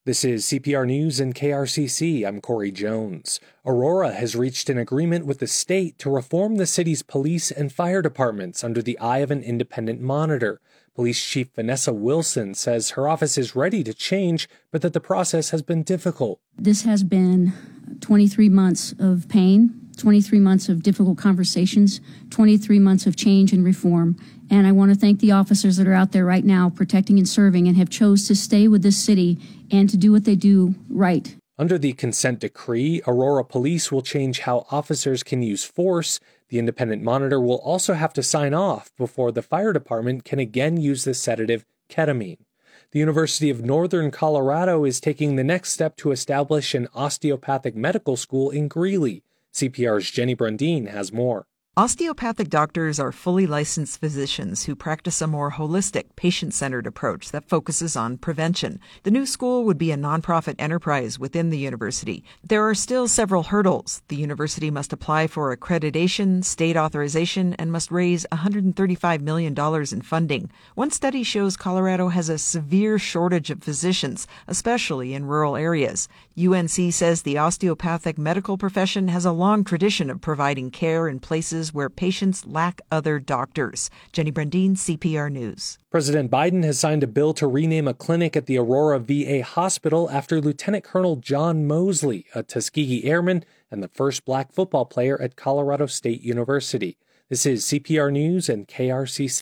This is CPR News and KRCC. I'm Corey Jones. Aurora has reached an agreement with the state to reform the city's police and fire departments under the eye of an independent monitor. Police Chief Vanessa Wilson says her office is ready to change, but that the process has been difficult. This has been 23 months of pain, 23 months of difficult conversations, 23 months of change and reform. And I want to thank the officers that are out there right now protecting and serving and have chose to stay with this city and to do what they do right. Under the consent decree, Aurora Police will change how officers can use force. The independent monitor will also have to sign off before the fire department can again use the sedative ketamine. The University of Northern Colorado is taking the next step to establish an osteopathic medical school in Greeley. CPR's Jenny Brundin has more. Osteopathic doctors are fully licensed physicians who practice a more holistic, patient-centered approach that focuses on prevention. The new school would be a nonprofit enterprise within the university. There are still several hurdles. The university must apply for accreditation, state authorization, and must raise $135 million in funding. One study shows Colorado has a severe shortage of physicians, especially in rural areas. UNC says the osteopathic medical profession has a long tradition of providing care in places where patients lack other doctors. Jenny Brundin, CPR News. President Biden has signed a bill to rename a clinic at the Aurora VA hospital after Lieutenant Colonel John Mosley, a Tuskegee Airman and the first black football player at Colorado State University. This is CPR News and KRCC.